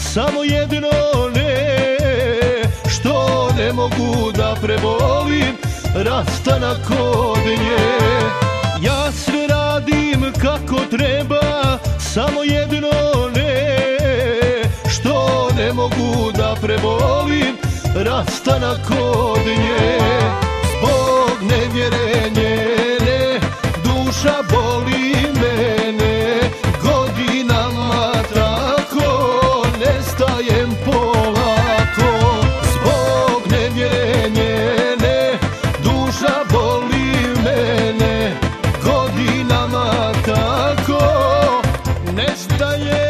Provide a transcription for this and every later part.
samo jedno ne, što ne mogu da prebolim rastanak od nje. Ja sve radim kako treba, samo jedno ne, što ne mogu da prebolim rastanak od nje. Zbog nevjere njene duša boli mene, godinama tako nestajem polako. Zbog nevjere njene duša boli mene, godinama tako nestajem.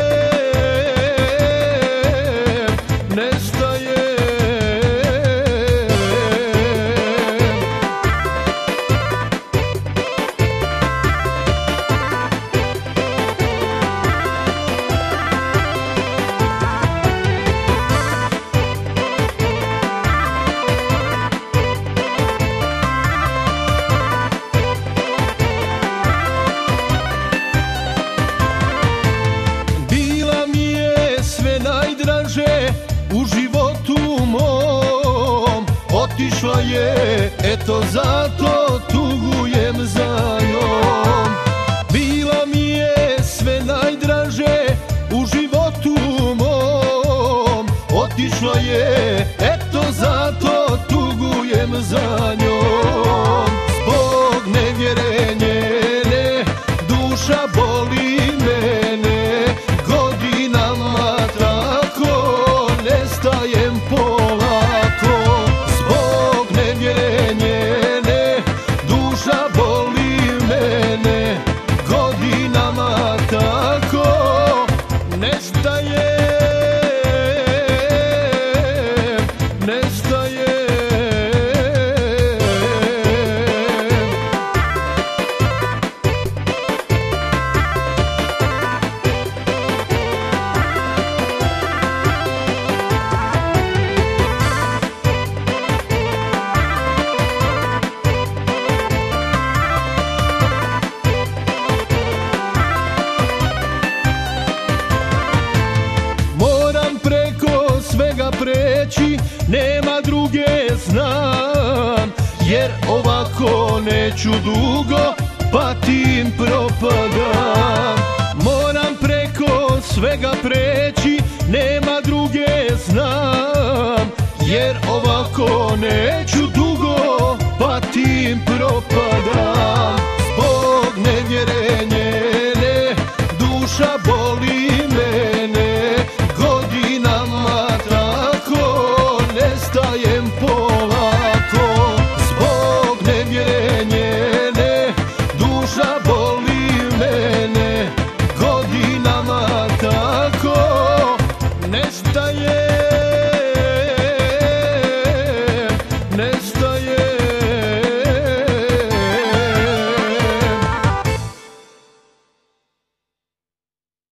U životu mom otišla je, eto zato tugujem za njom. Bila mi je sve najdraže u životu mom, otišla je, eto zato tugujem za njom. Zbog nevjere njene duša boli mene, godinama tako nestajem polako. Zbog nevjere njene duša boli mene, godinama tako nestajem. Preći, nema druge znam, jer ovako neću dugo, patim, propadam. Moram preko svega preći, nema druge znam, jer ovako neću dugo, patim, propadam. Zbog nevjere